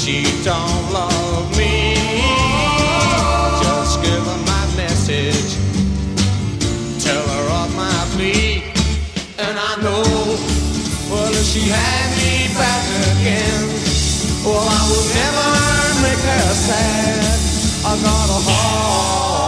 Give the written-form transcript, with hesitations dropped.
she don't love me. Just give her my message, tell her of my plea. And I know, well, if she had me back again, well, I would never make her sad. I got a heart